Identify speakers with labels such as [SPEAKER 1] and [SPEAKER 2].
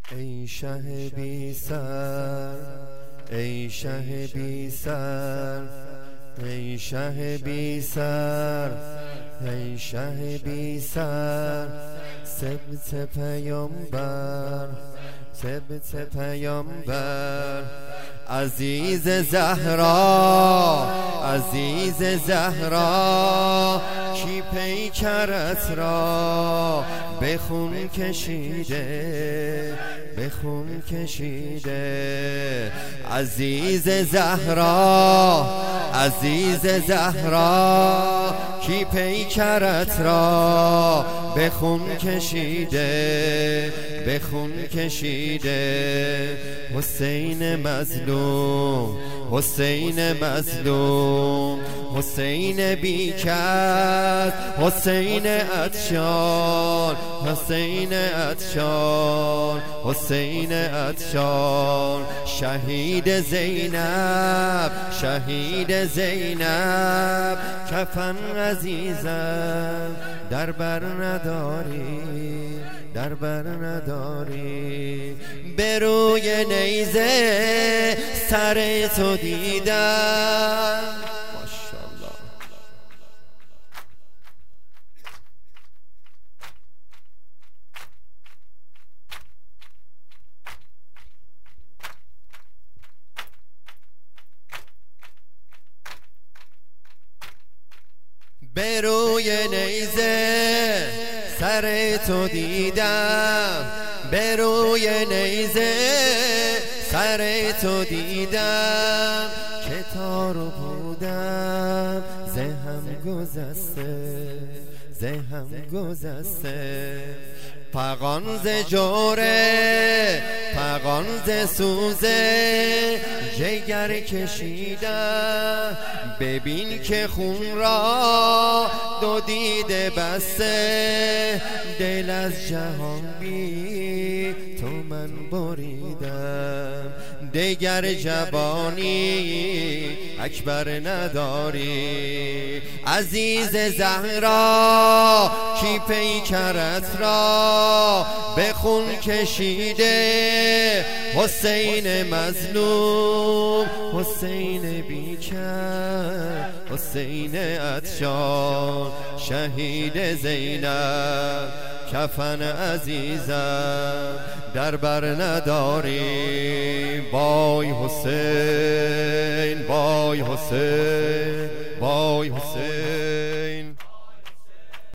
[SPEAKER 1] ای شه بی سر، ای شه بی سر، ای شه بی سر، ای شه بی سر، سبت پیامبر، سبت پیامبر، عزیز زهرا، عزیز زهرا، کی پیکرت را به خون کشیده، به خون کشیده. عزیز زهرا، عزیز زهرا، کی پیکرت را به خون کشیده، به خون کشیده. حسین مظلوم، حسین مظلوم، حسین بیکس، حسین عطشان، حسین عطشان، حسین عطشان. شهید زینب، شهید زینب، کفن عزیزم در بر نداری، در بر نداری. به روی نیزه سر تو دیدم. ماشاءالله. به روی نیزه سر تو دیدم، به روی نیزه سر تو دیدم، که تارو بودم زهم گذسته، زهم گذسته. فغان ز جوره، فغان ز سوزه، جگر کشیدم. ببین که خون را دو دیده بسته، دل از جهان بی تو من بریدم. دیگر جوانی اکبر نداری. عزیز زهرا، کی پیکرت را به خون کشیده. حسین مظلوم، حسین بیکر، حسین عطشان. شهید زینب، کفن عزیزم در بر نداری. بای حسین، بای حسین، بای حسین.